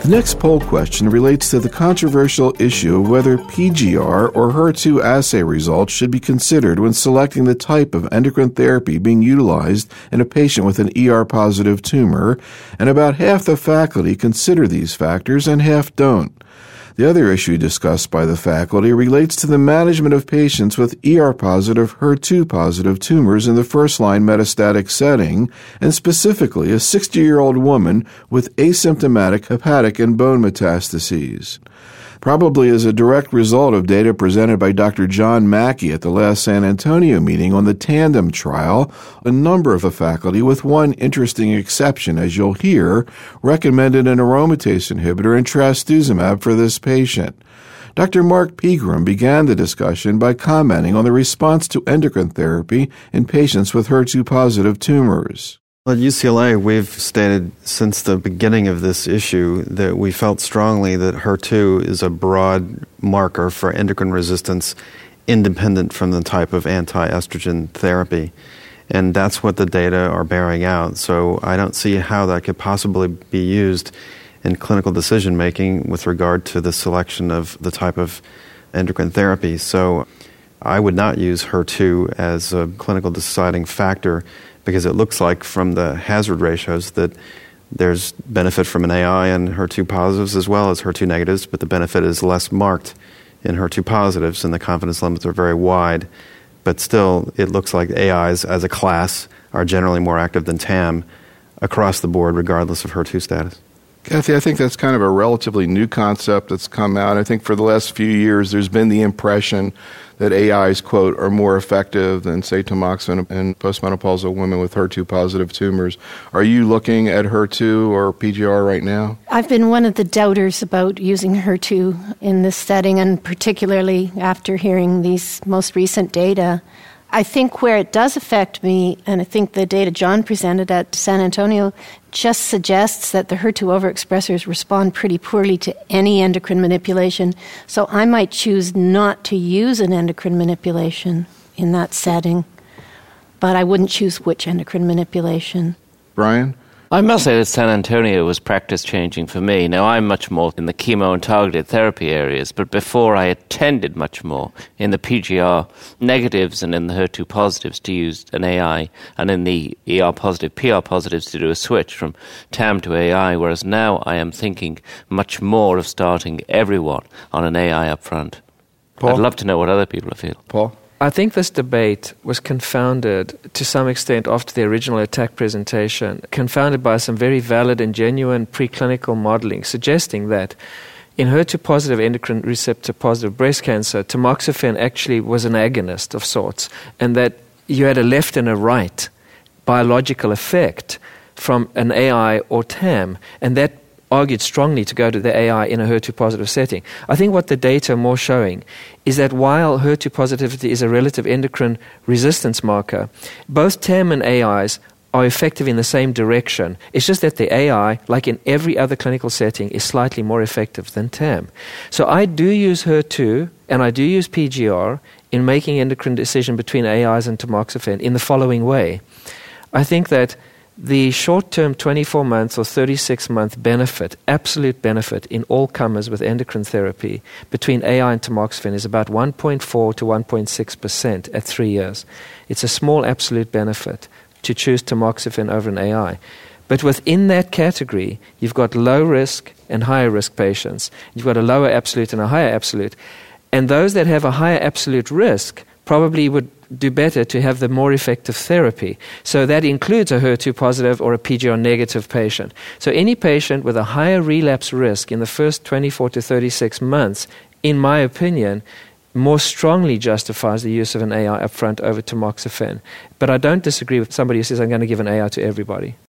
The next poll question relates to the controversial issue of whether PGR or HER2 assay results should be considered when selecting the type of endocrine therapy being utilized in a patient with an ER-positive tumor, and about half the faculty consider these factors and half don't. The other issue discussed by the faculty relates to the management of patients with ER-positive, HER2-positive tumors in the first-line metastatic setting, and specifically a 60-year-old woman with asymptomatic hepatic and bone metastases. Probably as a direct result of data presented by Dr. John Mackey at the last San Antonio meeting on the TANDEM trial, a number of the faculty, with one interesting exception, as you'll hear, recommended an aromatase inhibitor and trastuzumab for this patient. Dr. Mark Pegram began the discussion by commenting on the response to endocrine therapy in patients with HER2-positive tumors. At UCLA, we've stated since the beginning of this issue that we felt strongly that HER2 is a broad marker for endocrine resistance independent from the type of anti-estrogen therapy. And that's what the data are bearing out. So I don't see how that could possibly be used in clinical decision-making with regard to the selection of the type of endocrine therapy. So I would not use HER2 as a clinical deciding factor, because it looks like from the hazard ratios that there's benefit from an AI in HER2 positives as well as HER2 negatives, but the benefit is less marked in HER2 positives, and the confidence limits are very wide. But still, it looks like AIs as a class are generally more active than TAM across the board, regardless of HER2 status. Kathy, I think that's kind of a relatively new concept that's come out. I think for the last few years, there's been the impression that AIs, quote, are more effective than, say, tamoxifen in postmenopausal women with HER2-positive tumors. Are you looking at HER2 or PGR right now? I've been one of the doubters about using HER2 in this setting, and particularly after hearing these most recent data. I think where it does affect me, and I think the data John presented at San Antonio just suggests that the HER2 overexpressors respond pretty poorly to any endocrine manipulation. So I might choose not to use an endocrine manipulation in that setting, but I wouldn't choose which endocrine manipulation. Brian? I must say that San Antonio was practice-changing for me. Now, I'm much more in the chemo and targeted therapy areas, but before I attended much more in the PGR negatives and in the HER2 positives to use an AI, and in the ER positive, PR positives to do a switch from TAM to AI, whereas now I am thinking much more of starting everyone on an AI up front. Paul? I'd love to know what other people feel. Paul? I think this debate was confounded to some extent after the original attack presentation, confounded by some very valid and genuine preclinical modeling suggesting that in HER2-positive endocrine receptor-positive breast cancer, tamoxifen actually was an agonist of sorts, and that you had a left and a right biological effect from an AI or TAM, and that argued strongly to go to the AI in a HER2-positive setting. I think what the data are more showing is that while HER2 positivity is a relative endocrine resistance marker, both TAM and AIs are effective in the same direction. It's just that the AI, like in every other clinical setting, is slightly more effective than TAM. So I do use HER2 and I do use PGR in making endocrine decision between AIs and tamoxifen in the following way. I think that the short-term 24-month or 36-month benefit, absolute benefit in all comers with endocrine therapy between AI and tamoxifen is about 1.4 to 1.6% at 3 years. It's a small absolute benefit to choose tamoxifen over an AI. But within that category, you've got low-risk and higher-risk patients. You've got a lower absolute and a higher absolute. And those that have a higher absolute risk probably would do better to have the more effective therapy. So that includes a HER2 positive or a PGR negative patient. So any patient with a higher relapse risk in the first 24 to 36 months, in my opinion, more strongly justifies the use of an AI upfront over tamoxifen. But I don't disagree with somebody who says I'm going to give an AI to everybody.